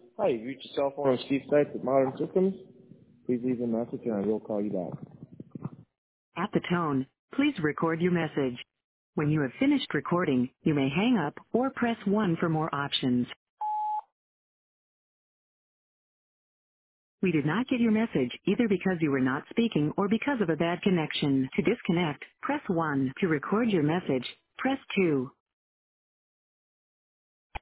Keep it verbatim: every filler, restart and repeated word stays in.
Hi, you've reached your cell phone on Steve Stites at Modern Systems. Please leave a message and I will call you back. At the tone, please record your message. When you have finished recording, you may hang up or press one for more options. We did not get your message either because you were not speaking or because of a bad connection. To disconnect, press one. To record your message, press two.